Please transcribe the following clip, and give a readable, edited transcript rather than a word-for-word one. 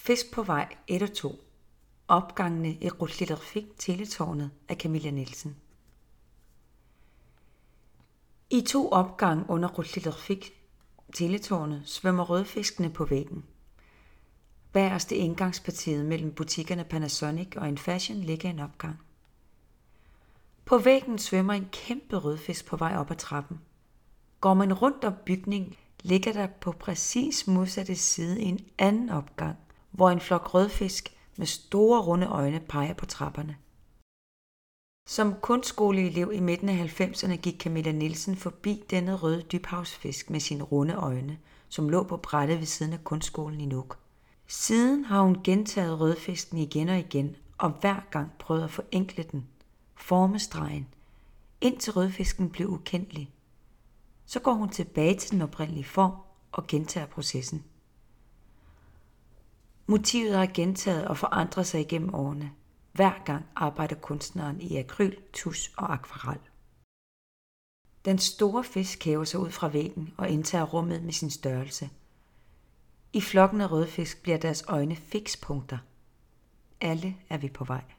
Fisk på vej 1 og 2. Opgangene i Rutlillerfik Teletårnet af Camilla Nielsen. I 2 opgange under Rutlillerfik Teletårnet svømmer rødfiskene på væggen. Bagerst i indgangspartiet mellem butikkerne Panasonic og InFashion ligger en opgang. På væggen svømmer en kæmpe rødfisk på vej op ad trappen. Går man rundt om bygningen, ligger der på præcis modsatte side en anden opgang, hvor en flok rødfisk med store runde øjne peger på trapperne. Som kunstskoleelev i midten af 90'erne gik Camilla Nielsen forbi denne røde dybhavsfisk med sine runde øjne, som lå på brættet ved siden af kunstskolen i Nuuk. Siden har hun gentaget rødfisken igen og igen, og hver gang prøvet at forenkle den, forme stregen, indtil rødfisken blev ukendelig. Så går hun tilbage til den oprindelige form og gentager processen. Motivet har gentaget og forandret sig igennem årene. Hver gang arbejder kunstneren i akryl, tusch og akvarel. Den store fisk hæver sig ud fra væggen og indtager rummet med sin størrelse. I flokken af rødfisk bliver deres øjne fikspunkter. Alle er vi på vej.